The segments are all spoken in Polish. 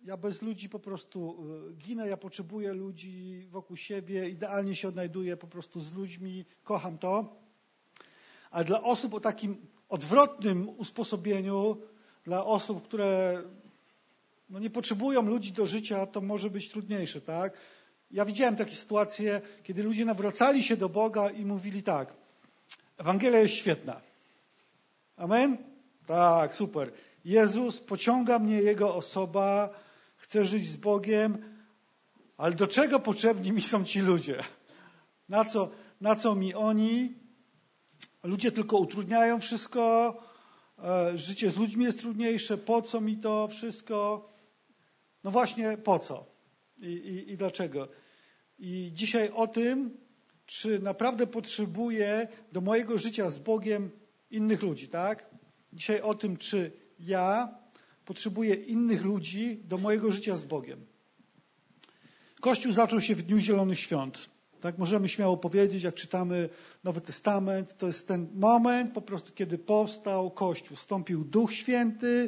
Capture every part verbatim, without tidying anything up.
ja bez ludzi po prostu ginę, ja potrzebuję ludzi wokół siebie, idealnie się odnajduję po prostu z ludźmi, kocham to. Ale dla osób o takim odwrotnym usposobieniu, dla osób, które no nie potrzebują ludzi do życia, to może być trudniejsze, tak? Ja widziałem takie sytuacje, kiedy ludzie nawracali się do Boga i mówili tak: Ewangelia jest świetna. Amen? Tak, super. Jezus, pociąga mnie Jego osoba, chcę żyć z Bogiem, ale do czego potrzebni mi są ci ludzie? Na co, na co mi oni? Ludzie tylko utrudniają wszystko, życie z ludźmi jest trudniejsze, po co mi to wszystko? No właśnie, po co? I, i, i dlaczego? I dzisiaj o tym, czy naprawdę potrzebuję do mojego życia z Bogiem innych ludzi, tak? Dzisiaj o tym, czy ja potrzebuję innych ludzi do mojego życia z Bogiem. Kościół zaczął się w Dniu Zielonych Świąt. Tak możemy śmiało powiedzieć, jak czytamy Nowy Testament, to jest ten moment po prostu, kiedy powstał Kościół. Wstąpił Duch Święty,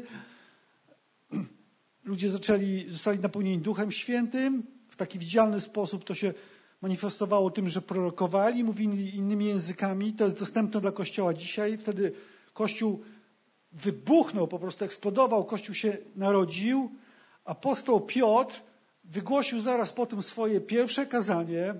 ludzie zaczęli, zostali napełnieni Duchem Świętym. W taki widzialny sposób to się manifestowało tym, że prorokowali, mówili innymi językami. To jest dostępne dla Kościoła dzisiaj. Wtedy Kościół wybuchnął, po prostu eksplodował, Kościół się narodził. Apostoł Piotr wygłosił zaraz po tym swoje pierwsze kazanie.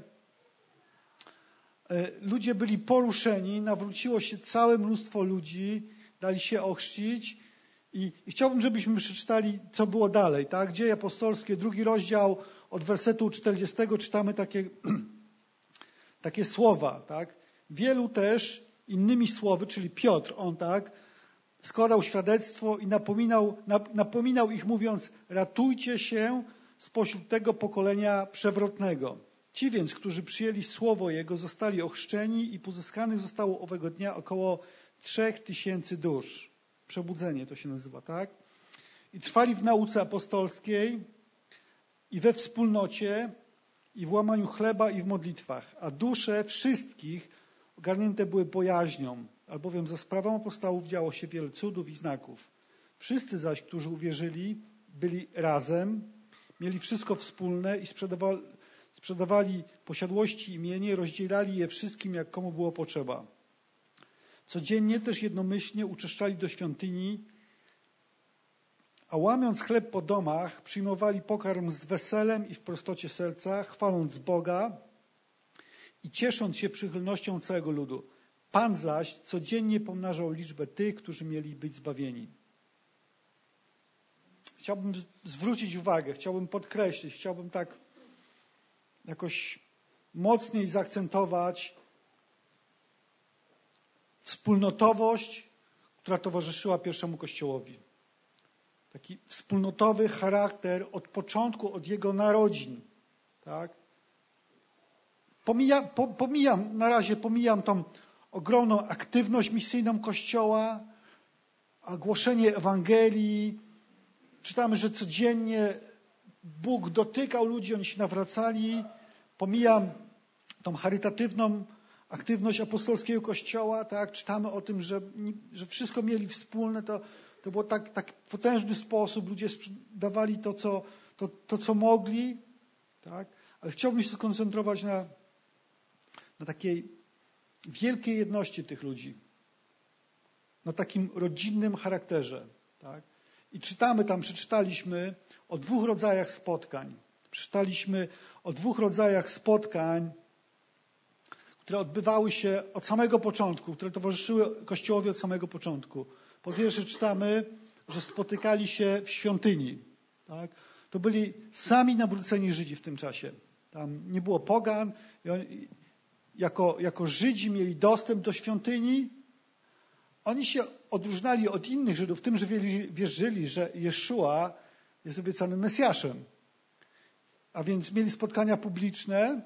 Ludzie byli poruszeni, nawróciło się całe mnóstwo ludzi, dali się ochrzcić i, i chciałbym, żebyśmy przeczytali, co było dalej. Tak? Dzieje apostolskie, drugi rozdział, od wersetu czterdziestego czytamy takie, takie słowa. Tak? Wielu też innymi słowy, czyli Piotr, on tak, składał świadectwo i napominał, napominał ich mówiąc: ratujcie się spośród tego pokolenia przewrotnego. Ci więc, którzy przyjęli słowo Jego, zostali ochrzczeni i pozyskanych zostało owego dnia około trzech tysięcy dusz. Przebudzenie to się nazywa, tak? I trwali w nauce apostolskiej i we wspólnocie i w łamaniu chleba i w modlitwach. A dusze wszystkich ogarnięte były bojaźnią, albowiem za sprawą apostołów działo się wiele cudów i znaków. Wszyscy zaś, którzy uwierzyli, byli razem, mieli wszystko wspólne i sprzedawali Sprzedawali posiadłości i mienie, rozdzielali je wszystkim, jak komu było potrzeba. Codziennie też jednomyślnie uczęszczali do świątyni, a łamiąc chleb po domach, przyjmowali pokarm z weselem i w prostocie serca, chwaląc Boga i ciesząc się przychylnością całego ludu. Pan zaś codziennie pomnażał liczbę tych, którzy mieli być zbawieni. Chciałbym zwrócić uwagę, chciałbym podkreślić, chciałbym tak jakoś mocniej zaakcentować wspólnotowość, która towarzyszyła pierwszemu Kościołowi. Taki wspólnotowy charakter od początku, od jego narodzin. Tak? Pomija, po, pomijam, na razie pomijam tą ogromną aktywność misyjną Kościoła, a głoszenie Ewangelii. Czytamy, że codziennie Bóg dotykał ludzi, oni się nawracali. Pomijam tą charytatywną aktywność apostolskiego Kościoła, tak? Czytamy o tym, że, że wszystko mieli wspólne. To, to było tak, tak w potężny sposób. Ludzie dawali to, co, to, to, co mogli. Tak? Ale chciałbym się skoncentrować na, na takiej wielkiej jedności tych ludzi. Na takim rodzinnym charakterze. Tak? I czytamy tam, przeczytaliśmy o dwóch rodzajach spotkań. Przeczytaliśmy o dwóch rodzajach spotkań, które odbywały się od samego początku, które towarzyszyły Kościołowi od samego początku. Po pierwsze czytamy, że spotykali się w świątyni. Tak? To byli sami nawróceni Żydzi w tym czasie. Tam nie było pogan. I oni, jako, jako Żydzi mieli dostęp do świątyni. Oni się odróżniali od innych Żydów tym, że wierzyli, że Jeszua jest obiecanym Mesjaszem. A więc mieli spotkania publiczne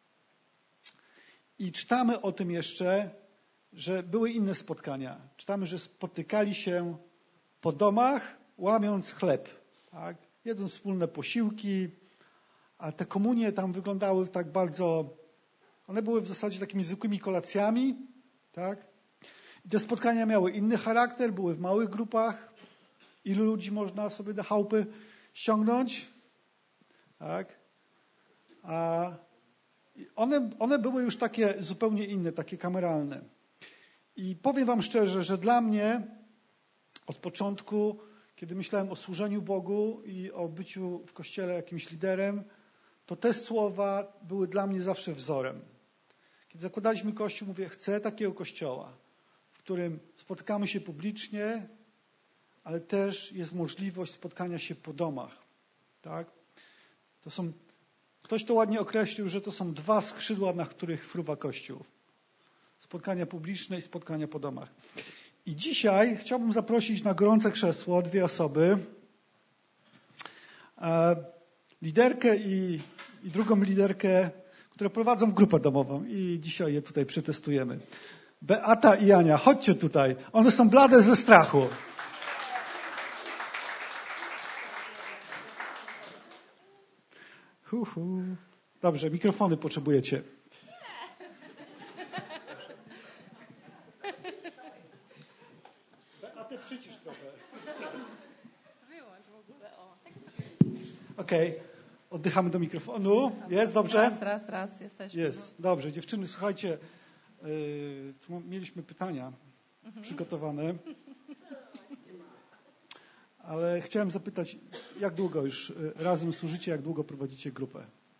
i czytamy o tym jeszcze, że były inne spotkania. Czytamy, że spotykali się po domach, łamiąc chleb. Tak? Jedząc wspólne posiłki, a te komunie tam wyglądały tak bardzo... One były w zasadzie takimi zwykłymi kolacjami. Tak? I te spotkania miały inny charakter, były w małych grupach. Ilu ludzi można sobie do chałupy ściągnąć. Tak. A one, one były już takie zupełnie inne, takie kameralne. I powiem wam szczerze, że dla mnie od początku, kiedy myślałem o służeniu Bogu i o byciu w Kościele jakimś liderem, to te słowa były dla mnie zawsze wzorem. Kiedy zakładaliśmy Kościół, mówię, chcę takiego Kościoła, w którym spotykamy się publicznie, ale też jest możliwość spotkania się po domach. Tak? To są, ktoś to ładnie określił, że to są dwa skrzydła, na których fruwa Kościół. Spotkania publiczne i spotkania po domach. I dzisiaj chciałbym zaprosić na gorące krzesło dwie osoby. E, liderkę i, i drugą liderkę, które prowadzą grupę domową. I dzisiaj je tutaj przetestujemy. Beata i Ania, chodźcie tutaj. One są blade ze strachu. Hu, hu. Dobrze, mikrofony potrzebujecie. Beatę przycisz trochę. Wyłącz w ogóle, o. Okej, okay. Oddychamy do mikrofonu. Jest dobrze? Raz, raz, raz, jesteśmy. Jest, dobrze. Dziewczyny, słuchajcie, yy, mieliśmy pytania mhm. przygotowane. Ale chciałem zapytać, jak długo już razem służycie, jak długo prowadzicie grupę?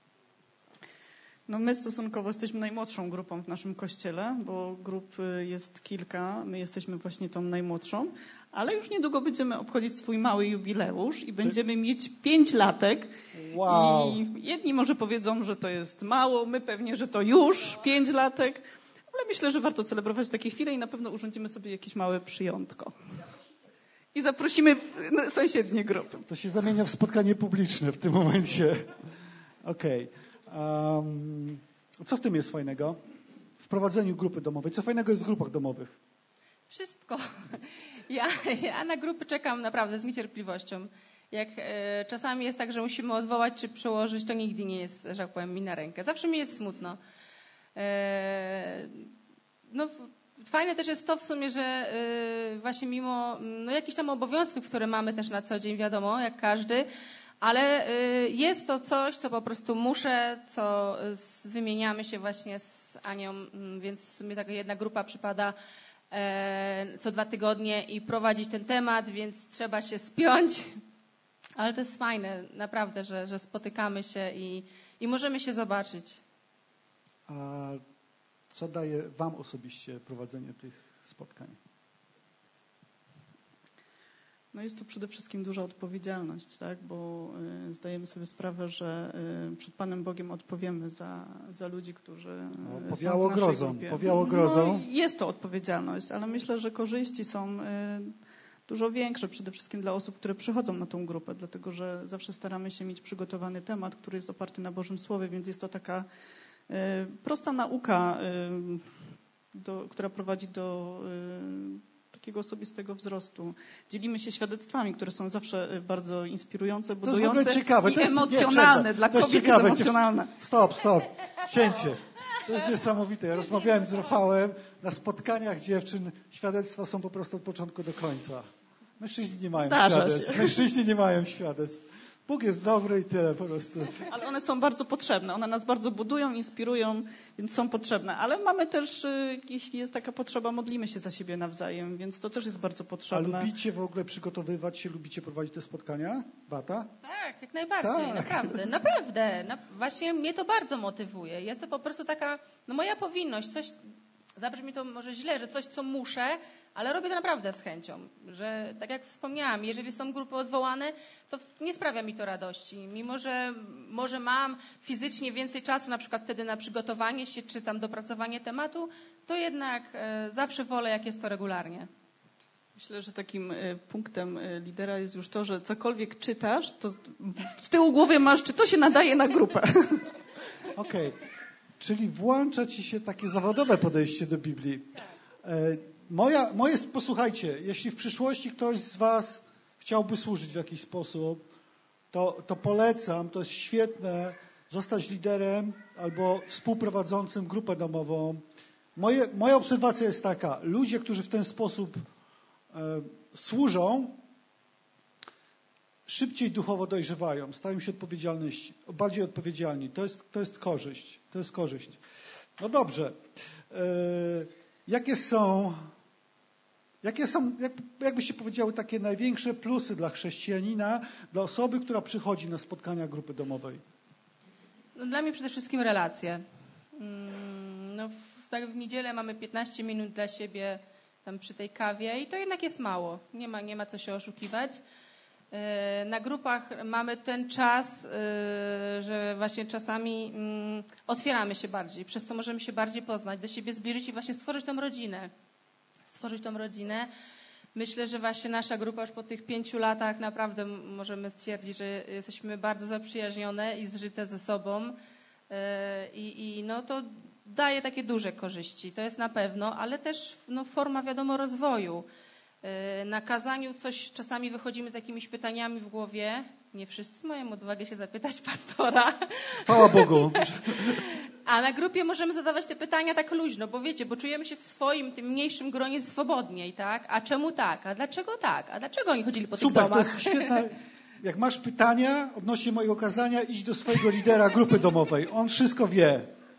No my stosunkowo jesteśmy najmłodszą grupą w naszym kościele, bo grup jest kilka, my jesteśmy właśnie tą najmłodszą, ale już niedługo będziemy obchodzić swój mały jubileusz i będziemy Czy... mieć pięć latek. Wow. I jedni może powiedzą, że to jest mało, my pewnie, że to już pięć latek, ale myślę, że warto celebrować takie chwile i na pewno urządzimy sobie jakieś małe przyjątko. I zaprosimy sąsiednie grupy. To się zamienia w spotkanie publiczne w tym momencie. Okej. Okay. Um, co w tym jest fajnego? W prowadzeniu grupy domowej. Co fajnego jest w grupach domowych? Wszystko. Ja, ja na grupy czekam naprawdę z niecierpliwością. Jak e, czasami jest tak, że musimy odwołać czy przełożyć, to nigdy nie jest, że tak powiem, mi na rękę. Zawsze mi jest smutno. E, no Fajne też jest to w sumie, że y, właśnie mimo no, jakichś tam obowiązków, które mamy też na co dzień, wiadomo, jak każdy, ale y, jest to coś, co po prostu muszę, co y, wymieniamy się właśnie z Anią, y, więc w sumie taka jedna grupa przypada y, co dwa tygodnie i prowadzić ten temat, więc trzeba się spiąć. Ale to jest fajne, naprawdę, że, że spotykamy się i, i możemy się zobaczyć. A co daje wam osobiście prowadzenie tych spotkań? No jest to przede wszystkim duża odpowiedzialność, tak? Bo y, zdajemy sobie sprawę, że y, przed Panem Bogiem odpowiemy za, za ludzi, którzy y, no, powiało są w naszej grozą, grupie. powiało grozą. No, jest to odpowiedzialność, ale myślę, że korzyści są y, dużo większe przede wszystkim dla osób, które przychodzą na tą grupę, dlatego że zawsze staramy się mieć przygotowany temat, który jest oparty na Bożym Słowie, więc jest to taka y, prosta nauka, y, do, która prowadzi do y, takiego osobistego wzrostu. Dzielimy się świadectwami, które są zawsze bardzo inspirujące, budujące to jest ciekawe. i to jest, emocjonalne. Nie, dla to jest kobiet ciekawe. jest emocjonalne. Stop, stop. Cięcie. To jest niesamowite. Ja rozmawiałem z Rafałem na spotkaniach dziewczyn. Świadectwa są po prostu od początku do końca. Mężczyźni nie mają Zdarza świadectw. się. Mężczyźni nie mają świadectw. Bóg jest dobry i tyle po prostu. Ale one są bardzo potrzebne. One nas bardzo budują, inspirują, więc są potrzebne. Ale mamy też, jeśli jest taka potrzeba, modlimy się za siebie nawzajem, więc to też jest bardzo potrzebne. A lubicie w ogóle przygotowywać się, lubicie prowadzić te spotkania? Bata? Tak, jak najbardziej, tak. naprawdę, naprawdę. Na, właśnie mnie to bardzo motywuje. Jest to po prostu taka, no moja powinność, coś, zabrzmi to może źle, że coś, co muszę, ale robię to naprawdę z chęcią, że tak jak wspomniałam, jeżeli są grupy odwołane, to nie sprawia mi to radości. Mimo, że może mam fizycznie więcej czasu na przykład wtedy na przygotowanie się, czy tam dopracowanie tematu, to jednak e, zawsze wolę, jak jest to regularnie. Myślę, że takim punktem lidera jest już to, że cokolwiek czytasz, to z tyłu głowy masz, czy to się nadaje na grupę. Okej. Okay. Czyli włącza ci się takie zawodowe podejście do Biblii. E, moja, moje, posłuchajcie, jeśli w przyszłości ktoś z was chciałby służyć w jakiś sposób, to, to polecam, to jest świetne, zostać liderem albo współprowadzącym grupę domową. Moje, moja obserwacja jest taka, ludzie, którzy w ten sposób e, służą, szybciej duchowo dojrzewają, stają się odpowiedzialności, bardziej odpowiedzialni. To jest, to jest korzyść. To jest korzyść. No dobrze. Yy, jakie są, jakie są jak, jakbyście powiedziały, takie największe plusy dla chrześcijanina, dla osoby, która przychodzi na spotkania grupy domowej? No, dla mnie przede wszystkim relacje. No, w, tak w niedzielę mamy piętnaście minut dla siebie tam przy tej kawie i to jednak jest mało. Nie ma, nie ma co się oszukiwać. Na grupach mamy ten czas, że właśnie czasami otwieramy się bardziej, przez co możemy się bardziej poznać, do siebie zbliżyć i właśnie stworzyć tą rodzinę. Stworzyć tą rodzinę. Myślę, że właśnie nasza grupa już po tych pięciu latach naprawdę możemy stwierdzić, że jesteśmy bardzo zaprzyjaźnione i zżyte ze sobą. I, i no to daje takie duże korzyści, to jest na pewno, ale też no, forma wiadomo rozwoju. Na kazaniu coś czasami wychodzimy z jakimiś pytaniami w głowie. Nie wszyscy mają odwagę się zapytać pastora. Chwała Bogu. A na grupie możemy zadawać te pytania tak luźno, bo wiecie, bo czujemy się w swoim, tym mniejszym gronie swobodniej, tak? A czemu tak? A dlaczego tak? A dlaczego oni chodzili po Super, tych domach? to jest świetne. Jak masz pytania odnośnie mojego kazania, idź do swojego lidera grupy domowej. On wszystko wie.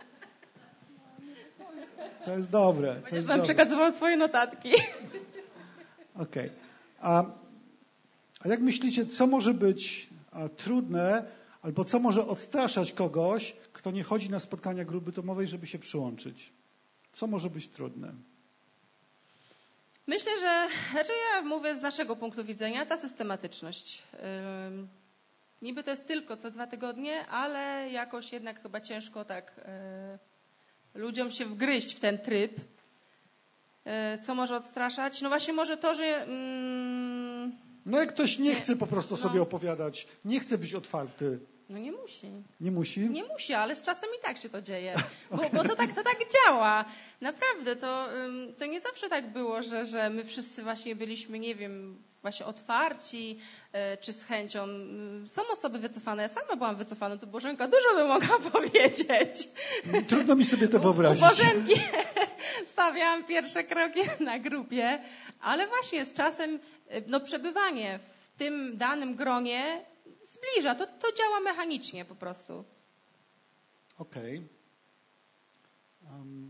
To jest dobre. To Chociaż jest nam dobre. przekazywał swoje notatki. Okej. Okay. A, a jak myślicie, co może być a, trudne, albo co może odstraszać kogoś, kto nie chodzi na spotkania grupy domowej, żeby się przyłączyć? Co może być trudne? Myślę, że, znaczy ja mówię z naszego punktu widzenia, ta systematyczność. Ym, niby to jest tylko co dwa tygodnie, ale jakoś jednak chyba ciężko tak y, ludziom się wgryźć w ten tryb. Y, co może odstraszać? No właśnie może to, że... Mm, no jak ktoś nie chce po prostu no. sobie opowiadać, nie chce być otwarty. No nie musi. Nie musi? Nie musi, ale z czasem i tak się to dzieje. Bo, Okay. bo to, tak, to tak działa. Naprawdę, to, to nie zawsze tak było, że, że my wszyscy właśnie byliśmy, nie wiem, właśnie otwarci czy z chęcią. Są osoby wycofane. Ja sama byłam wycofana, to Bożenka dużo by mogła powiedzieć. Trudno mi sobie to wyobrazić. U Bożenki stawiałam pierwsze kroki na grupie, ale właśnie z czasem no, przebywanie w tym danym gronie zbliża. To, to działa mechanicznie po prostu. Okej. Okay. Um,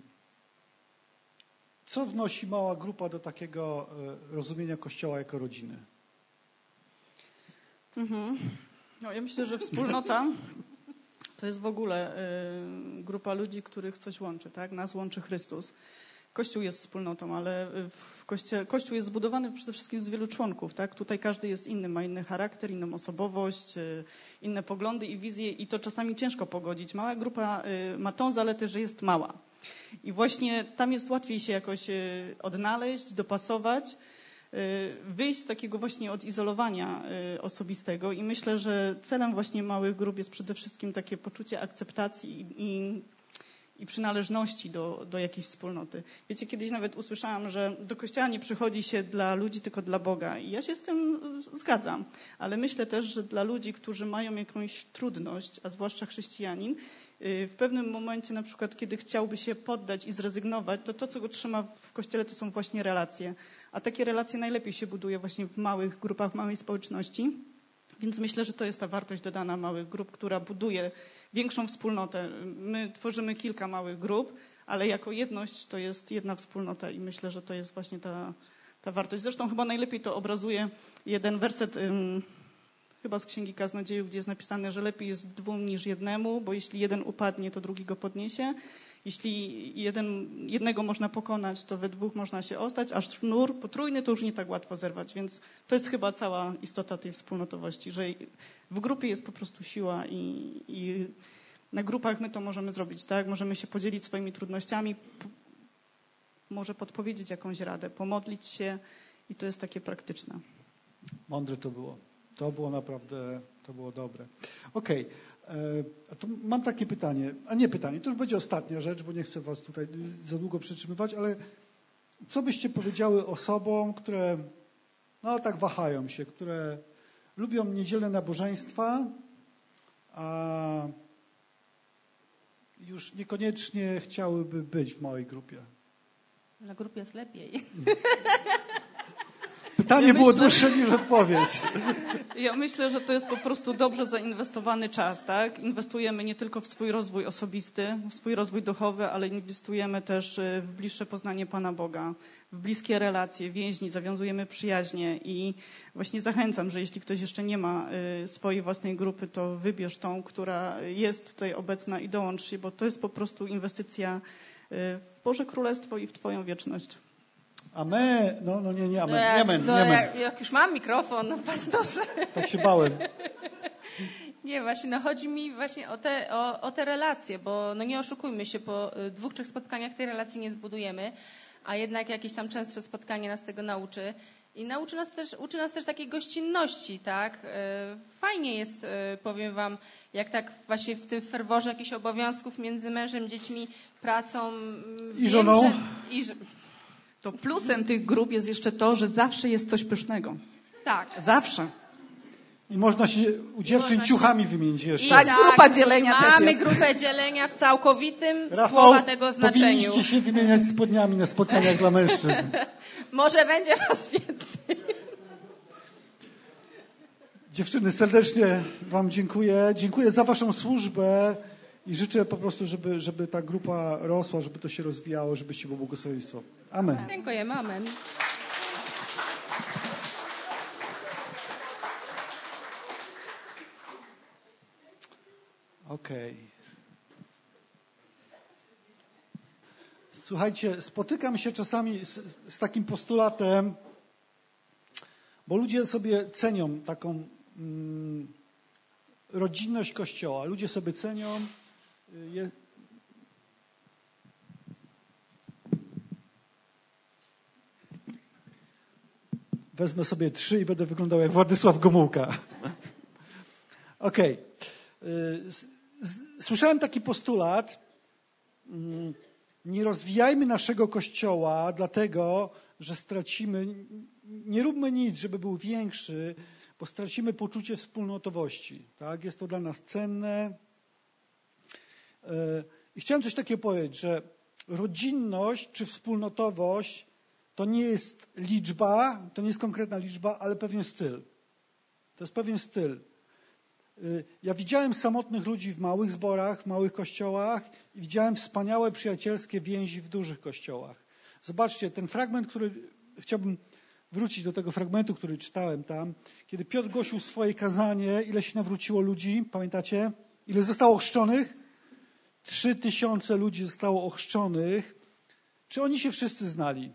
co wnosi mała grupa do takiego e, rozumienia Kościoła jako rodziny? Mhm. No, ja myślę, że wspólnota to jest w ogóle y, grupa ludzi, których coś łączy. Tak? Nas łączy Chrystus. Kościół jest wspólnotą, ale w koście, Kościół jest zbudowany przede wszystkim z wielu członków. Tak? Tutaj każdy jest inny, ma inny charakter, inną osobowość, inne poglądy i wizje i to czasami ciężko pogodzić. Mała grupa ma tą zaletę, że jest mała. I właśnie tam jest łatwiej się jakoś odnaleźć, dopasować, wyjść z takiego właśnie odizolowania osobistego i myślę, że celem właśnie małych grup jest przede wszystkim takie poczucie akceptacji i i przynależności do, do jakiejś wspólnoty. Wiecie, kiedyś nawet usłyszałam, że do kościoła nie przychodzi się dla ludzi, tylko dla Boga. I ja się z tym zgadzam. Ale myślę też, że dla ludzi, którzy mają jakąś trudność, a zwłaszcza chrześcijanin, w pewnym momencie, na przykład, kiedy chciałby się poddać i zrezygnować, to to, co go trzyma w kościele, to są właśnie relacje. A takie relacje najlepiej się buduje właśnie w małych grupach, w małej społeczności. Więc myślę, że to jest ta wartość dodana małych grup, która buduje większą wspólnotę. My tworzymy kilka małych grup, ale jako jedność to jest jedna wspólnota i myślę, że to jest właśnie ta, ta wartość. Zresztą chyba najlepiej to obrazuje jeden werset um, chyba z Księgi Kaznodziejów, gdzie jest napisane, że lepiej jest dwóm niż jednemu, bo jeśli jeden upadnie, to drugi go podniesie. Jeśli jeden, jednego można pokonać, to we dwóch można się ostać, a sznur potrójny to już nie tak łatwo zerwać. Więc to jest chyba cała istota tej wspólnotowości, że w grupie jest po prostu siła i, i na grupach my to możemy zrobić, tak? Możemy się podzielić swoimi trudnościami, p- może podpowiedzieć jakąś radę, pomodlić się i to jest takie praktyczne. Mądre to było. To było naprawdę, to było dobre. Okej. Okay. To mam takie pytanie, a nie pytanie, to już będzie ostatnia rzecz, bo nie chcę was tutaj za długo przytrzymywać, ale co byście powiedziały osobom, które no tak wahają się, które lubią niedzielne nabożeństwa, a już niekoniecznie chciałyby być w małej grupie? Na grupie jest lepiej. Pytanie Ja było myślę- dłuższe niż odpowiedź. Ja myślę, że to jest po prostu dobrze zainwestowany czas, tak? Inwestujemy nie tylko w swój rozwój osobisty, w swój rozwój duchowy, ale inwestujemy też w bliższe poznanie Pana Boga, w bliskie relacje, więźni, zawiązujemy przyjaźnie i właśnie zachęcam, że jeśli ktoś jeszcze nie ma y, swojej własnej grupy, to wybierz tą, która jest tutaj obecna i dołącz się, bo to jest po prostu inwestycja y, w Boże Królestwo i w Twoją wieczność. Amen. No, no nie, nie, No amen. jak, Nie, amen, no nie, amen. jak, jak już mam mikrofon, no pastorze. Tak się bałem. Nie, właśnie, no chodzi mi właśnie o te, o, o te relacje, bo no nie oszukujmy się, po y, dwóch, trzech spotkaniach tej relacji nie zbudujemy, a jednak jakieś tam częstsze spotkanie nas tego nauczy. I nauczy nas też, uczy nas też takiej gościnności, tak? Y, Fajnie jest, y, powiem wam, jak tak właśnie w tym ferworze jakichś obowiązków między mężem, dziećmi, pracą. I wiem, żoną. Że, i, że, To plusem tych grup jest jeszcze to, że zawsze jest coś pysznego. tak. Zawsze. I można się u dziewczyn Można się- ciuchami wymienić jeszcze. Tak, grupa dzielenia też mamy jest. grupę dzielenia w całkowitym Rafał, słowa tego znaczeniu. powinniście się wymieniać spodniami na spotkaniach dla mężczyzn. Może będzie was więcej. Dziewczyny, serdecznie wam dziękuję. Dziękuję za waszą służbę i życzę po prostu, żeby, żeby ta grupa rosła, żeby to się rozwijało, żebyście było błogosławieństwo. Amen. Dziękujemy, amen. Okej. Słuchajcie, spotykam się czasami z, z takim postulatem, bo ludzie sobie cenią taką mm, rodzinność Kościoła. Ludzie sobie cenią. y, Je... Wezmę sobie trzy i będę wyglądał jak Władysław Gomułka. Okej. Y, s- s- Słyszałem taki postulat. mm, Nie rozwijajmy naszego Kościoła dlatego, że stracimy, nie róbmy nic, żeby był większy, bo stracimy poczucie wspólnotowości. Tak? Jest to dla nas cenne. I chciałem coś takiego powiedzieć, że rodzinność czy wspólnotowość to nie jest liczba, to nie jest konkretna liczba, ale pewien styl. To jest pewien styl. Ja widziałem samotnych ludzi w małych zborach, w małych kościołach i widziałem wspaniałe przyjacielskie więzi w dużych kościołach. Zobaczcie, ten fragment, który chciałbym wrócić do tego fragmentu, który czytałem tam, kiedy Piotr głosił swoje kazanie, ile się nawróciło ludzi, pamiętacie? Ile zostało ochrzczonych? Trzy tysiące ludzi zostało ochrzczonych. Czy oni się wszyscy znali?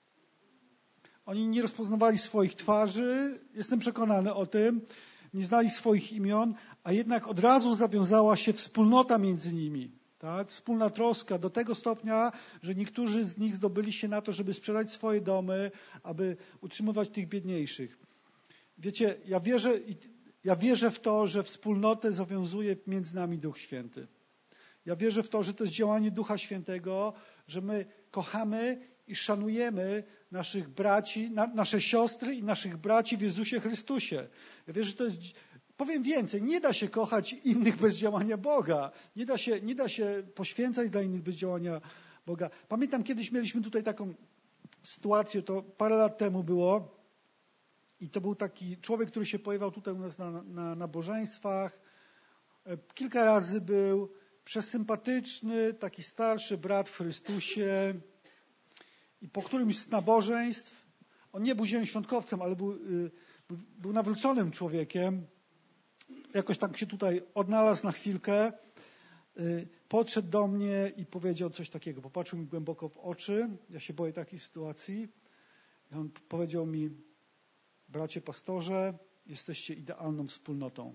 Oni nie rozpoznawali swoich twarzy, jestem przekonany o tym, nie znali swoich imion, a jednak od razu zawiązała się wspólnota między nimi. Tak? Wspólna troska do tego stopnia, że niektórzy z nich zdobyli się na to, żeby sprzedać swoje domy, aby utrzymywać tych biedniejszych. Wiecie, ja wierzę, ja wierzę w to, że wspólnotę zawiązuje między nami Duch Święty. Ja wierzę w to, że to jest działanie Ducha Świętego, że my kochamy i szanujemy naszych braci, na, nasze siostry i naszych braci w Jezusie Chrystusie. Ja wierzę, że to jest... Powiem więcej, nie da się kochać innych bez działania Boga. Nie da się, nie da się poświęcać dla innych bez działania Boga. Pamiętam, kiedyś mieliśmy tutaj taką sytuację, to parę lat temu było i to był taki człowiek, który się pojawiał tutaj u nas na, na nabożeństwach. Kilka razy był przesympatyczny, taki starszy brat w Chrystusie i po którymś z nabożeństw, on nie był zielonoświątkowcem, ale był, był, był nawróconym człowiekiem, jakoś tak się tutaj odnalazł na chwilkę, podszedł do mnie i powiedział coś takiego, popatrzył mi głęboko w oczy, ja się boję takiej sytuacji i on powiedział mi: bracie pastorze, jesteście idealną wspólnotą.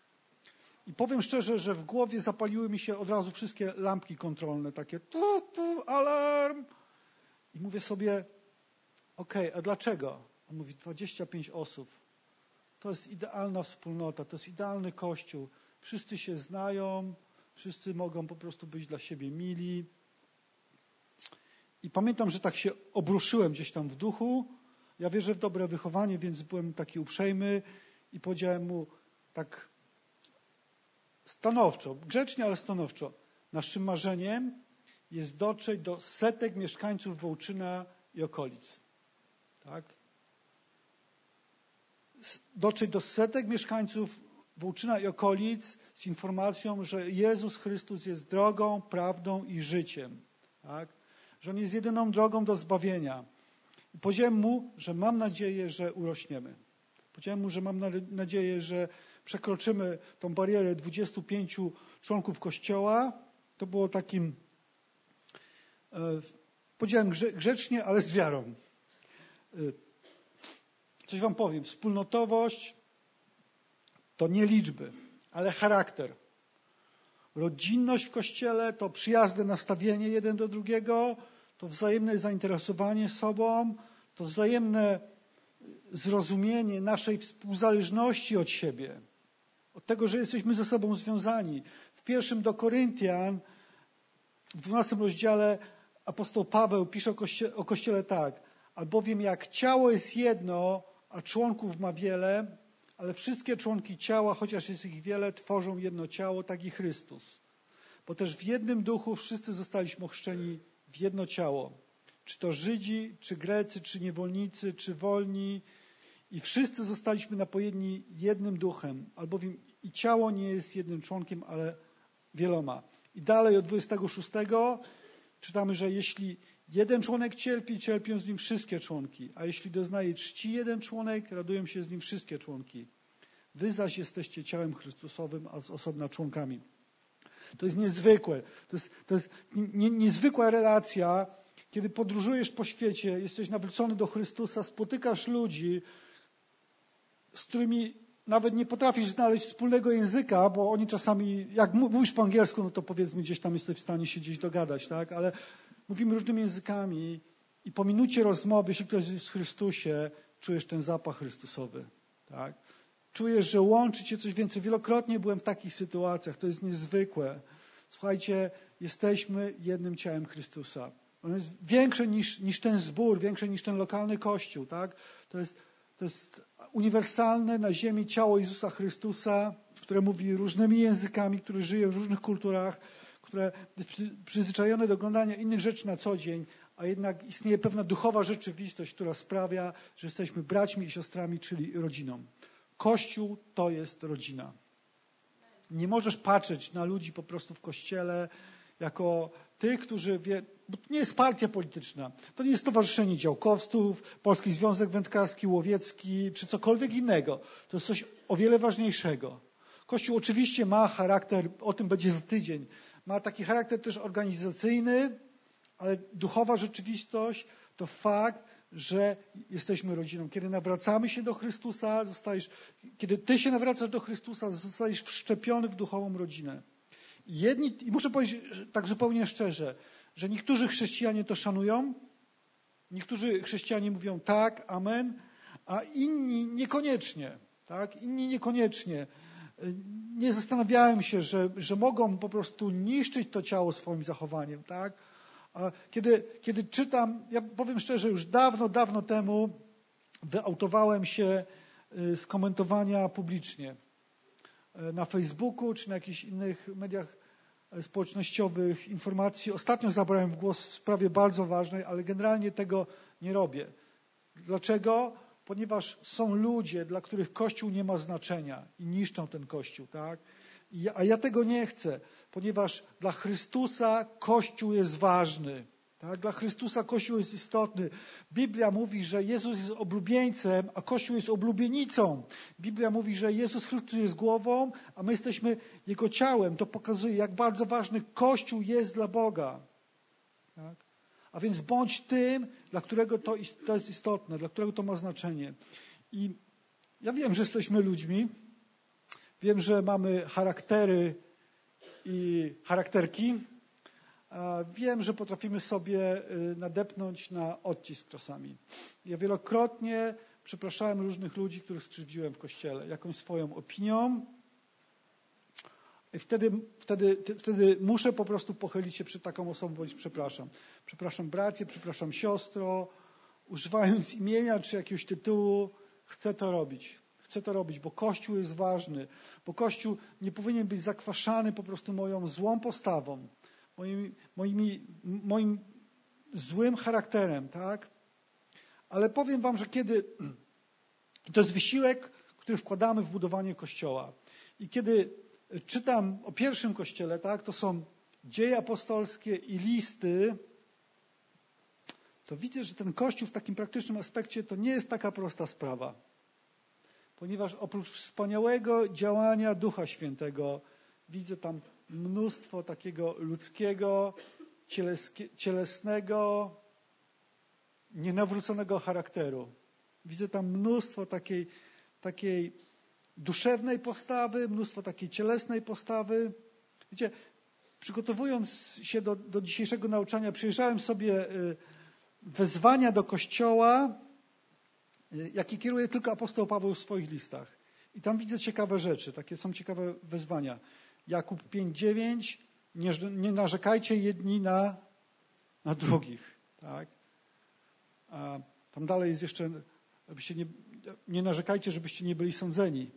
I powiem szczerze, że w głowie zapaliły mi się od razu wszystkie lampki kontrolne, takie tu, tu, alarm. I mówię sobie, okej, okay, a dlaczego? On mówi, dwadzieścia pięć osób. To jest idealna wspólnota, to jest idealny kościół. Wszyscy się znają, wszyscy mogą po prostu być dla siebie mili. I pamiętam, że tak się obruszyłem gdzieś tam w duchu. Ja wierzę w dobre wychowanie, więc byłem taki uprzejmy i powiedziałem mu tak stanowczo, grzecznie, ale stanowczo. Naszym marzeniem jest dotrzeć do setek mieszkańców Wołczyna i okolic. Tak? dotrzeć do setek mieszkańców Wołczyna i okolic z informacją, że Jezus Chrystus jest drogą, prawdą i życiem. Tak? Że On jest jedyną drogą do zbawienia. I powiedziałem mu, że mam nadzieję, że urośniemy. Powiedziałem mu, że mam nadzieję, że przekroczymy tą barierę dwudziestu pięciu członków Kościoła. To było takim, e, powiedziałem grze, grzecznie, ale z wiarą. E, coś wam powiem. Wspólnotowość to nie liczby, ale charakter. Rodzinność w Kościele to przyjazne nastawienie jeden do drugiego, to wzajemne zainteresowanie sobą, to wzajemne zrozumienie naszej współzależności od siebie, od tego, że jesteśmy ze sobą związani. W pierwszym do Koryntian, w dwunastym rozdziale apostoł Paweł pisze o kościele, o Kościele tak. Albowiem jak ciało jest jedno, a członków ma wiele, ale wszystkie członki ciała, chociaż jest ich wiele, tworzą jedno ciało, tak i Chrystus. Bo też w jednym duchu wszyscy zostaliśmy ochrzczeni w jedno ciało. Czy to Żydzi, czy Grecy, czy niewolnicy, czy wolni. I wszyscy zostaliśmy napojeni jednym duchem, albowiem i ciało nie jest jednym członkiem, ale wieloma. I dalej od dwudziestego szóstego czytamy, że jeśli jeden członek cierpi, cierpią z nim wszystkie członki, a jeśli doznaje czci jeden członek, radują się z nim wszystkie członki. Wy zaś jesteście ciałem Chrystusowym, a z osobna członkami. To jest niezwykłe. To jest, to jest nie, niezwykła relacja, kiedy podróżujesz po świecie, jesteś nawrócony do Chrystusa, spotykasz ludzi, z którymi nawet nie potrafisz znaleźć wspólnego języka, bo oni czasami, jak mówisz po angielsku, no to powiedzmy gdzieś tam jesteś w stanie się gdzieś dogadać, tak? Ale mówimy różnymi językami i po minucie rozmowy, jeśli ktoś jest w Chrystusie, czujesz ten zapach Chrystusowy, tak? Czujesz, że łączy cię coś więcej. Wielokrotnie byłem w takich sytuacjach, to jest niezwykłe. Słuchajcie, jesteśmy jednym ciałem Chrystusa. Ono jest większe niż, niż ten zbór, większe niż ten lokalny kościół, tak? To jest, to jest uniwersalne na ziemi ciało Jezusa Chrystusa, które mówi różnymi językami, które żyje w różnych kulturach, które jest przyzwyczajone do oglądania innych rzeczy na co dzień, a jednak istnieje pewna duchowa rzeczywistość, która sprawia, że jesteśmy braćmi i siostrami, czyli rodziną. Kościół to jest rodzina. Nie możesz patrzeć na ludzi po prostu w Kościele jako tych, którzy wie, bo to nie jest partia polityczna, to nie jest Stowarzyszenie Działkowców, Polski Związek Wędkarski, Łowiecki, czy cokolwiek innego. To jest coś o wiele ważniejszego. Kościół oczywiście ma charakter, o tym będzie za tydzień, ma taki charakter też organizacyjny, ale duchowa rzeczywistość to fakt, że jesteśmy rodziną. Kiedy nawracamy się do Chrystusa, zostajesz, kiedy ty się nawracasz do Chrystusa, zostajesz wszczepiony w duchową rodzinę. I jedni, i muszę powiedzieć tak zupełnie szczerze, że niektórzy chrześcijanie to szanują, niektórzy chrześcijanie mówią tak, amen, a inni niekoniecznie, tak? Inni niekoniecznie. Nie zastanawiałem się, że, że mogą po prostu niszczyć to ciało swoim zachowaniem, tak? A kiedy, kiedy czytam, ja powiem szczerze, już dawno, dawno temu wyautowałem się z komentowania publicznie na Facebooku czy na jakichś innych mediach społecznościowych informacji. Ostatnio zabrałem głos w sprawie bardzo ważnej, ale generalnie tego nie robię. Dlaczego? Ponieważ są ludzie, dla których Kościół nie ma znaczenia i niszczą ten Kościół, tak? I ja, a ja tego nie chcę, ponieważ dla Chrystusa Kościół jest ważny. Tak? Dla Chrystusa Kościół jest istotny. Biblia mówi, że Jezus jest oblubieńcem, a Kościół jest oblubienicą. Biblia mówi, że Jezus Chrystus jest głową, a my jesteśmy Jego ciałem. To pokazuje, jak bardzo ważny Kościół jest dla Boga. Tak? A więc bądź tym, dla którego to, to jest istotne, dla którego to ma znaczenie. I ja wiem, że jesteśmy ludźmi. Wiem, że mamy charaktery i charakterki. Wiem, że potrafimy sobie nadepnąć na odcisk czasami. Ja wielokrotnie przepraszałem różnych ludzi, których skrzywdziłem w Kościele, jakąś swoją opinią. I wtedy, wtedy, wtedy muszę po prostu pochylić się przed taką osobą, bądź przepraszam. Przepraszam bracie, przepraszam siostro. Używając imienia czy jakiegoś tytułu, chcę to robić. Chcę to robić, bo Kościół jest ważny. Bo Kościół nie powinien być zakwaszany po prostu moją złą postawą. Moimi, moimi, moim złym charakterem, tak? Ale powiem wam, że kiedy To jest wysiłek, który wkładamy w budowanie Kościoła. I kiedy czytam o pierwszym Kościele, tak, to są dzieje apostolskie i listy, to widzę, że ten Kościół w takim praktycznym aspekcie to nie jest taka prosta sprawa. Ponieważ oprócz wspaniałego działania Ducha Świętego widzę tam mnóstwo takiego ludzkiego, cielesnego, nienawróconego charakteru. Widzę tam mnóstwo takiej, takiej duszewnej postawy, mnóstwo takiej cielesnej postawy. Wiecie, przygotowując się do, do dzisiejszego nauczania, przyjrzałem sobie wezwania do Kościoła, jakie kieruje tylko apostoł Paweł w swoich listach. I tam widzę ciekawe rzeczy, takie są ciekawe wezwania. Jakub pięć dziewięć, nie, nie narzekajcie jedni na, na drugich. Tak? A tam dalej jest jeszcze, żebyście nie, nie narzekajcie, żebyście nie byli sądzeni.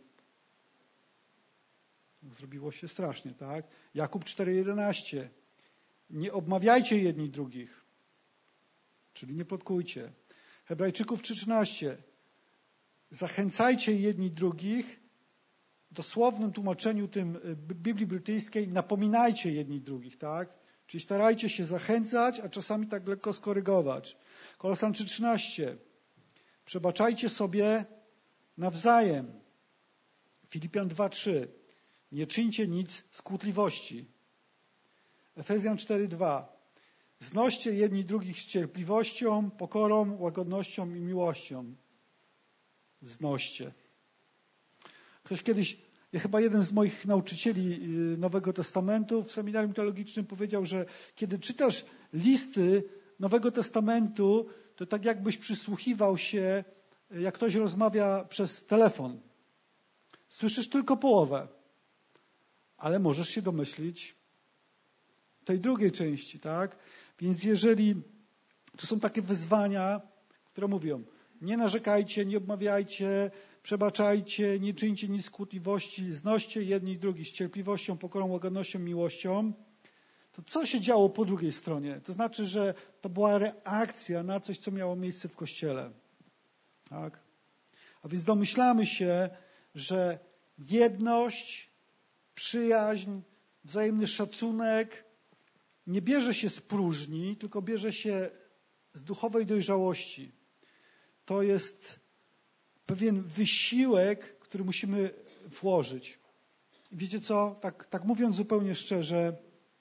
Zrobiło się strasznie, tak? Jakub cztery jedenaście. Nie obmawiajcie jedni drugich. Czyli nie plotkujcie. Hebrajczyków trzy trzynaście. Zachęcajcie jedni drugich. W dosłownym tłumaczeniu tym Biblii brytyjskiej napominajcie jedni drugich, tak? Czyli starajcie się zachęcać, a czasami tak lekko skorygować. Kolosan trzy trzynaście. Przebaczajcie sobie nawzajem. Filipian dwa trzy. Nie czyńcie nic z kłótliwości. Efezjan cztery dwa. Znoście jedni drugich z cierpliwością, pokorą, łagodnością i miłością. Znoście. Ktoś kiedyś, ja chyba jeden z moich nauczycieli Nowego Testamentu w seminarium teologicznym powiedział, że kiedy czytasz listy Nowego Testamentu, to tak jakbyś przysłuchiwał się, jak ktoś rozmawia przez telefon. Słyszysz tylko połowę, ale możesz się domyślić tej drugiej części, tak? Więc jeżeli to są takie wyzwania, które mówią, nie narzekajcie, nie obmawiajcie, przebaczajcie, nie czyńcie nic z kłótliwości, znoście jedni i drugich z cierpliwością, pokorą, łagodnością, miłością, to co się działo po drugiej stronie? To znaczy, że to była reakcja na coś, co miało miejsce w Kościele. Tak? A więc domyślamy się, że jedność, przyjaźń, wzajemny szacunek nie bierze się z próżni, tylko bierze się z duchowej dojrzałości. To jest pewien wysiłek, który musimy włożyć. Wiecie co? Tak, tak mówiąc zupełnie szczerze,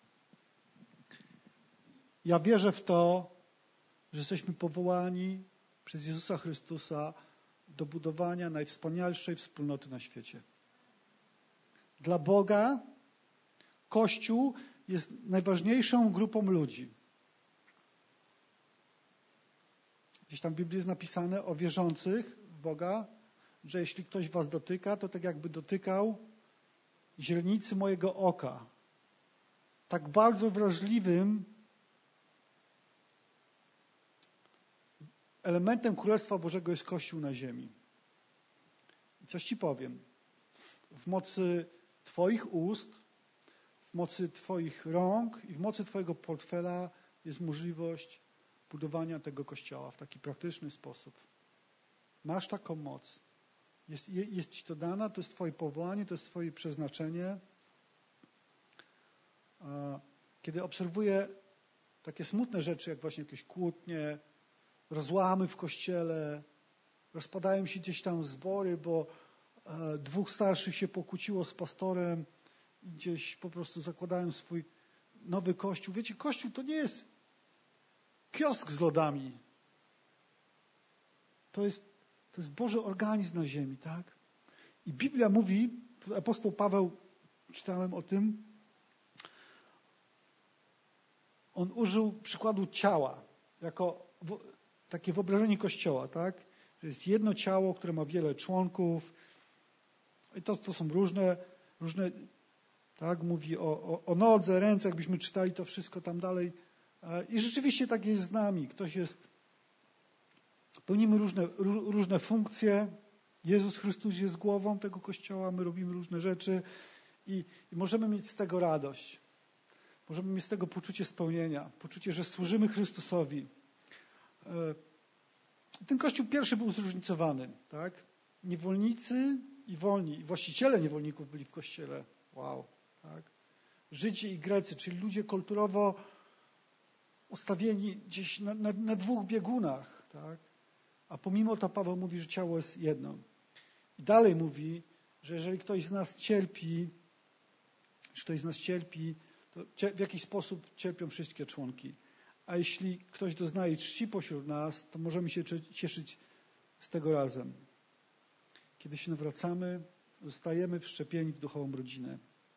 ja wierzę w to, że jesteśmy powołani przez Jezusa Chrystusa do budowania najwspanialszej wspólnoty na świecie. Dla Boga Kościół jest najważniejszą grupą ludzi. Gdzieś tam w Biblii jest napisane o wierzących w Boga, że jeśli ktoś was dotyka, to tak jakby dotykał źrenicy mojego oka. Tak bardzo wrażliwym elementem Królestwa Bożego jest Kościół na ziemi. I coś ci powiem. W mocy twoich ust, w mocy twoich rąk i w mocy twojego portfela jest możliwość budowania tego Kościoła w taki praktyczny sposób. Masz taką moc. Jest, jest ci to dana, to jest twoje powołanie, to jest twoje przeznaczenie. Kiedy obserwuję takie smutne rzeczy, jak właśnie jakieś kłótnie, rozłamy w Kościele, rozpadają się gdzieś tam zbory, bo dwóch starszych się pokłóciło z pastorem i gdzieś po prostu zakładają swój nowy Kościół. Wiecie, Kościół to nie jest kiosk z lodami. To jest, to jest Boży organizm na ziemi, tak? I Biblia mówi, apostoł Paweł, czytałem o tym, on użył przykładu ciała jako w, takie wyobrażenie Kościoła, tak? Że jest jedno ciało, które ma wiele członków. I to, to są różne, różne, tak? Mówi o, o, o nodze, ręce, jakbyśmy czytali to wszystko tam dalej. I rzeczywiście tak jest z nami. Ktoś jest, pełnimy różne, różne funkcje. Jezus Chrystus jest głową tego Kościoła, my robimy różne rzeczy i, i możemy mieć z tego radość. Możemy mieć z tego poczucie spełnienia, poczucie, że służymy Chrystusowi. Ten Kościół pierwszy był zróżnicowany, tak? niewolnicy i wolni, i właściciele niewolników byli w Kościele. Wow, tak? Żydzi i Grecy, czyli ludzie kulturowo ustawieni gdzieś na, na, na dwóch biegunach, tak? A pomimo to Paweł mówi, że ciało jest jedno. I dalej mówi, że jeżeli ktoś z nas cierpi, że ktoś z nas cierpi, to w jakiś sposób cierpią wszystkie członki. A jeśli ktoś doznaje czci pośród nas, to możemy się cieszyć z tego razem. Kiedy się nawracamy, zostajemy wszczepieni w duchową rodzinę.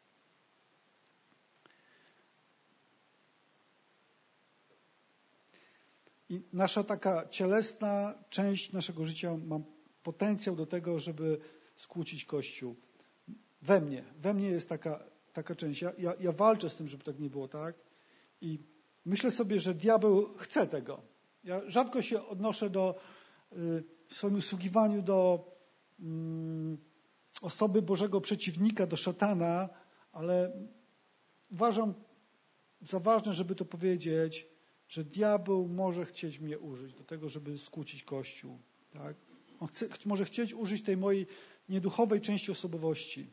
I nasza taka cielesna część naszego życia ma potencjał do tego, żeby skłócić Kościół. We mnie. We mnie jest taka, taka część. Ja, ja, ja walczę z tym, żeby tak nie było, tak? I myślę sobie, że diabeł chce tego. Ja rzadko się odnoszę do, y, w swoim usługiwaniu do y, osoby Bożego przeciwnika, do szatana, ale uważam za ważne, żeby to powiedzieć, że diabeł może chcieć mnie użyć do tego, żeby skłócić Kościół. Tak? On chce, może chcieć użyć tej mojej nieduchowej części osobowości.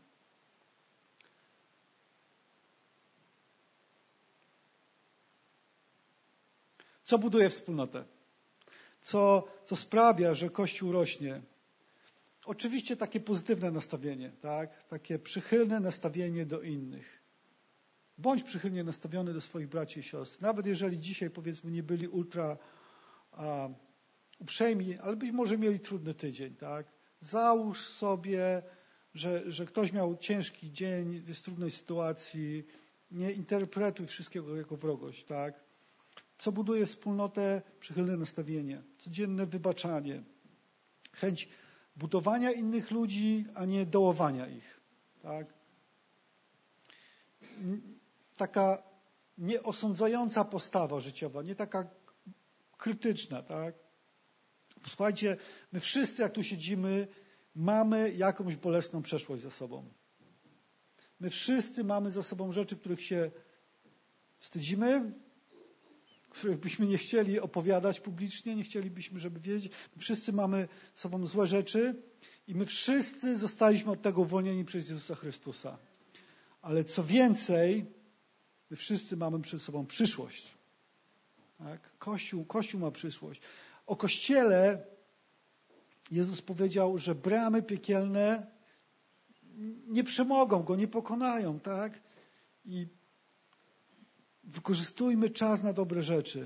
Co buduje wspólnotę? Co, co sprawia, że Kościół rośnie? Oczywiście takie pozytywne nastawienie, tak? Takie przychylne nastawienie do innych. Bądź przychylnie nastawiony do swoich braci i siostr. Nawet jeżeli dzisiaj, powiedzmy, nie byli ultra a, uprzejmi, ale być może mieli trudny tydzień, tak? Załóż sobie, że, że ktoś miał ciężki dzień, jest w trudnej sytuacji. Nie interpretuj wszystkiego jako wrogość, tak? Co buduje wspólnotę? Przychylne nastawienie, codzienne wybaczanie, chęć budowania innych ludzi, a nie dołowania ich, tak? Taka nieosądzająca postawa życiowa, nie taka krytyczna, tak? Słuchajcie, my wszyscy, jak tu siedzimy, mamy jakąś bolesną przeszłość za sobą. My wszyscy mamy za sobą rzeczy, których się wstydzimy, których byśmy nie chcieli opowiadać publicznie, nie chcielibyśmy, żeby wiedzieć. My wszyscy mamy za sobą złe rzeczy i my wszyscy zostaliśmy od tego uwolnieni przez Jezusa Chrystusa. Ale co więcej, my wszyscy mamy przed sobą przyszłość. Tak? Kościół, Kościół ma przyszłość. O Kościele Jezus powiedział, że bramy piekielne nie przemogą go, nie pokonają, tak? I wykorzystujmy czas na dobre rzeczy.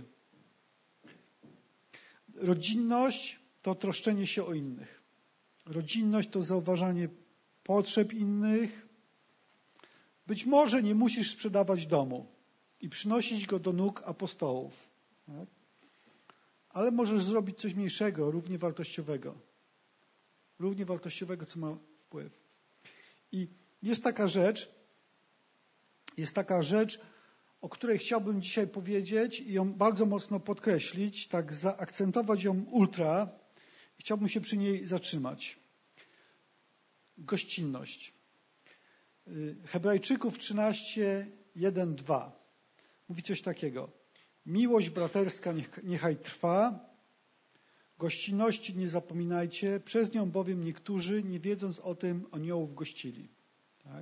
Rodzinność to troszczenie się o innych. Rodzinność to zauważanie potrzeb innych. Być może nie musisz sprzedawać domu i przynosić go do nóg apostołów. Tak? Ale możesz zrobić coś mniejszego, równie wartościowego. Równie wartościowego, co ma wpływ. I jest taka rzecz, jest taka rzecz, o której chciałbym dzisiaj powiedzieć i ją bardzo mocno podkreślić, tak zaakcentować ją ultra i chciałbym się przy niej zatrzymać. Gościnność. Hebrajczyków trzynaście, jeden, dwa. Mówi coś takiego. Miłość braterska niech, niechaj trwa, gościnności nie zapominajcie, przez nią bowiem niektórzy, nie wiedząc o tym, aniołów gościli. Tak?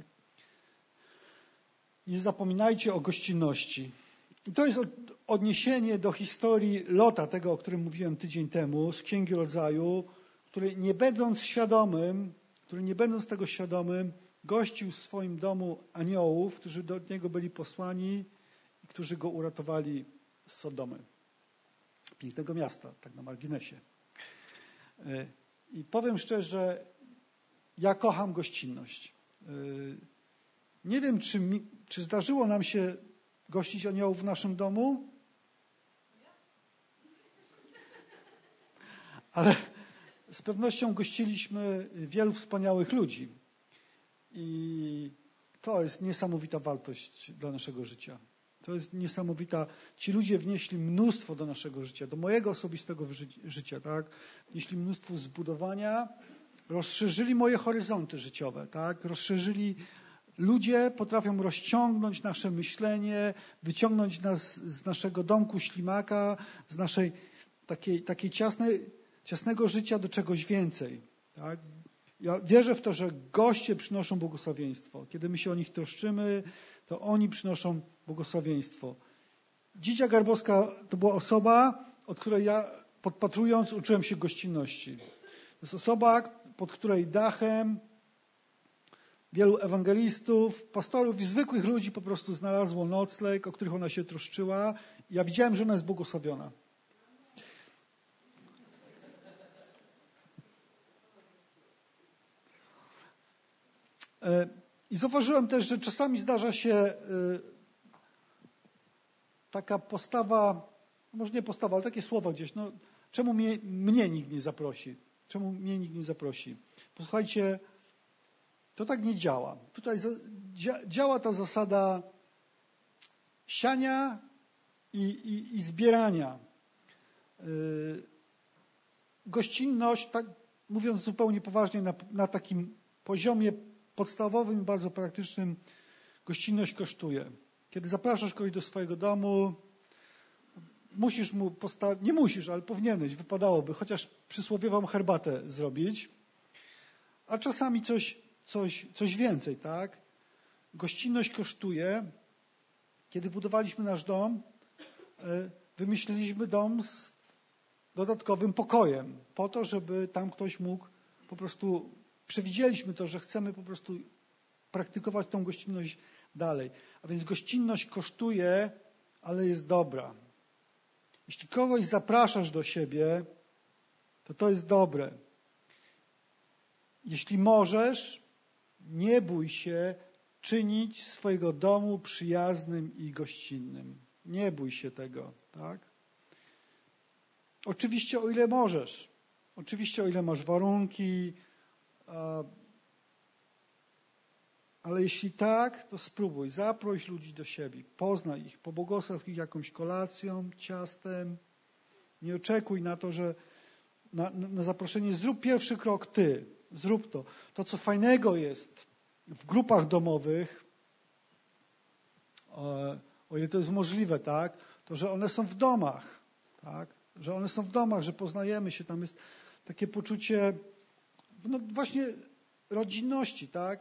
Nie zapominajcie o gościnności. I to jest odniesienie do historii Lota, tego, o którym mówiłem tydzień temu, z Księgi Rodzaju, który nie będąc świadomym, który nie będąc tego świadomym, gościł w swoim domu aniołów, którzy do niego byli posłani i którzy go uratowali z Sodomy. Pięknego miasta, tak na marginesie. I powiem szczerze, ja kocham gościnność. Nie wiem, czy, mi, czy zdarzyło nam się gościć aniołów w naszym domu, ale z pewnością gościliśmy wielu wspaniałych ludzi. I to jest niesamowita wartość dla naszego życia. To jest niesamowita. Ci ludzie wnieśli mnóstwo do naszego życia, do mojego osobistego życia, tak? Wnieśli mnóstwo zbudowania, rozszerzyli moje horyzonty życiowe, tak? Rozszerzyli. Ludzie potrafią rozciągnąć nasze myślenie, wyciągnąć nas z naszego domku ślimaka, z naszej takiej, takiej ciasnej, ciasnego życia do czegoś więcej, tak? Ja wierzę w to, że goście przynoszą błogosławieństwo. Kiedy my się o nich troszczymy, to oni przynoszą błogosławieństwo. Dzidzia Garbowska to była osoba, od której ja podpatrując uczyłem się gościnności. To jest osoba, pod której dachem wielu ewangelistów, pastorów i zwykłych ludzi po prostu znalazło nocleg, o których ona się troszczyła. Ja widziałem, że ona jest błogosławiona. I zauważyłem też, że czasami zdarza się taka postawa, może nie postawa, ale takie słowa gdzieś, no czemu mnie, mnie nikt nie zaprosi? Czemu mnie nikt nie zaprosi? Posłuchajcie, to tak nie działa. Tutaj działa ta zasada siania i, i, i zbierania. Gościnność, tak mówiąc zupełnie poważnie, na, na takim poziomie podstawowym, bardzo praktycznym, gościnność kosztuje. Kiedy zapraszasz kogoś do swojego domu, musisz mu postawić, nie musisz, ale powinieneś, wypadałoby, chociaż przysłowiową herbatę zrobić, a czasami coś, coś, coś więcej, tak? Gościnność kosztuje. Kiedy budowaliśmy nasz dom, wymyśliliśmy dom z dodatkowym pokojem, po to, żeby tam ktoś mógł po prostu, przewidzieliśmy to, że chcemy po prostu praktykować tą gościnność dalej. A więc gościnność kosztuje, ale jest dobra. Jeśli kogoś zapraszasz do siebie, to to jest dobre. Jeśli możesz, nie bój się czynić swojego domu przyjaznym i gościnnym. Nie bój się tego, tak? Oczywiście o ile możesz. Oczywiście o ile masz warunki, ale jeśli tak, to spróbuj. Zaproś ludzi do siebie. Poznaj ich. Pobłogosław ich jakąś kolacją, ciastem. Nie oczekuj na to, że na, na zaproszenie. Zrób pierwszy krok ty. Zrób to. To, co fajnego jest w grupach domowych, o ile to jest możliwe, tak, to, że one są w domach, tak, że one są w domach, że poznajemy się. Tam jest takie poczucie no właśnie rodzinności, tak.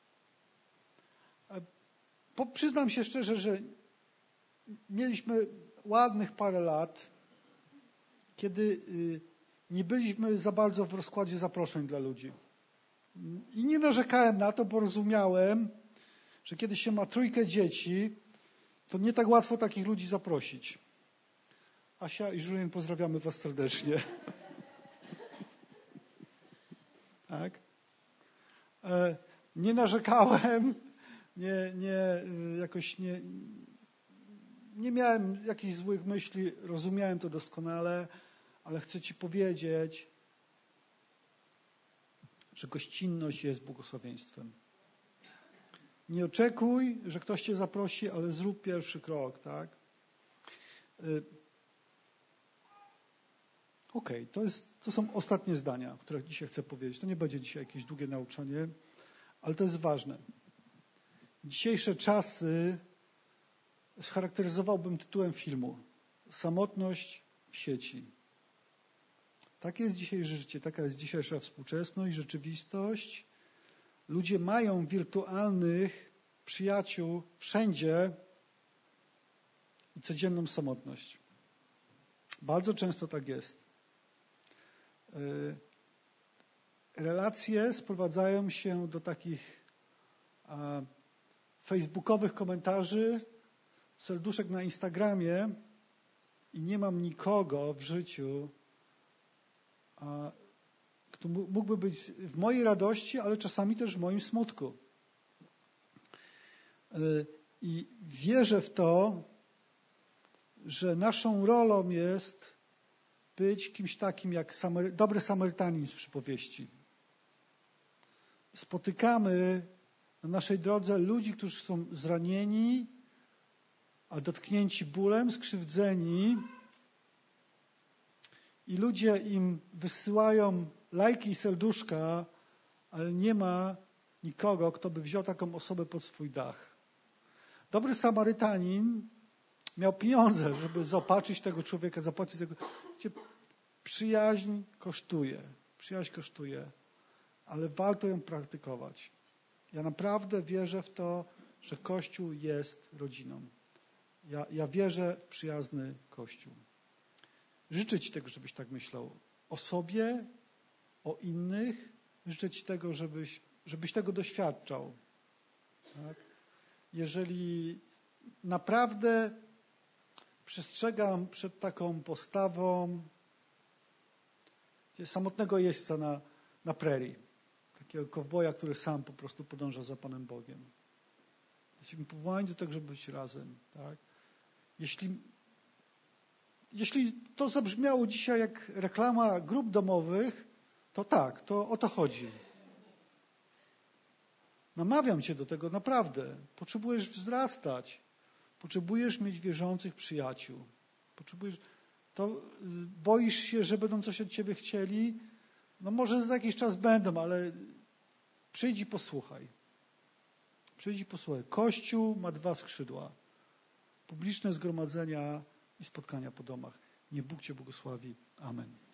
Po, przyznam się szczerze, że mieliśmy ładnych parę lat, kiedy nie byliśmy za bardzo w rozkładzie zaproszeń dla ludzi. I nie narzekałem na to, bo rozumiałem, że kiedy się ma trójkę dzieci, to nie tak łatwo takich ludzi zaprosić. Asia i Julien, pozdrawiamy was serdecznie. Tak? Nie narzekałem, nie, nie, jakoś nie, nie miałem jakichś złych myśli, rozumiałem to doskonale, ale chcę ci powiedzieć, że gościnność jest błogosławieństwem. Nie oczekuj, że ktoś cię zaprosi, ale zrób pierwszy krok, tak? Okej, okay, to jest, to są ostatnie zdania, które dzisiaj chcę powiedzieć. To nie będzie dzisiaj jakieś długie nauczanie, ale to jest ważne. Dzisiejsze czasy scharakteryzowałbym tytułem filmu. Samotność w sieci. Takie jest dzisiejsze życie, taka jest dzisiejsza współczesność, rzeczywistość. Ludzie mają wirtualnych przyjaciół wszędzie i codzienną samotność. Bardzo często tak jest. Relacje sprowadzają się do takich facebookowych komentarzy, serduszek na Instagramie i nie mam nikogo w życiu, kto mógłby być w mojej radości, ale czasami też w moim smutku. I wierzę w to, że naszą rolą jest być kimś takim jak Samary... dobry Samarytanin z przypowieści. Spotykamy na naszej drodze ludzi, którzy są zranieni, a dotknięci bólem, skrzywdzeni, i ludzie im wysyłają lajki i serduszka, ale nie ma nikogo, kto by wziął taką osobę pod swój dach. Dobry Samarytanin miał pieniądze, żeby zaopatrzyć tego człowieka, zapłacić tego. Przyjaźń kosztuje. Przyjaźń kosztuje. ale warto ją praktykować. Ja naprawdę wierzę w to, że Kościół jest rodziną. Ja, ja wierzę w przyjazny Kościół. Życzę Ci tego, żebyś tak myślał o sobie, o innych. Życzę Ci tego, żebyś, żebyś tego doświadczał. Tak? Jeżeli naprawdę przestrzegam przed taką postawą samotnego jeźdźca na, na prerii. Takiego kowboja, który sam po prostu podąża za Panem Bogiem. Jesteśmy powołani do tego, żeby być razem. Tak? Jeśli, jeśli to zabrzmiało dzisiaj jak reklama grup domowych, to tak, to o to chodzi. Namawiam Cię do tego naprawdę. Potrzebujesz wzrastać. Potrzebujesz mieć wierzących przyjaciół. Potrzebujesz... To boisz się, że będą coś od Ciebie chcieli? No może za jakiś czas będą, ale przyjdź i posłuchaj. Przyjdź i posłuchaj. Kościół ma dwa skrzydła. Publiczne zgromadzenia i spotkania po domach. Niech Bóg Cię błogosławi. Amen.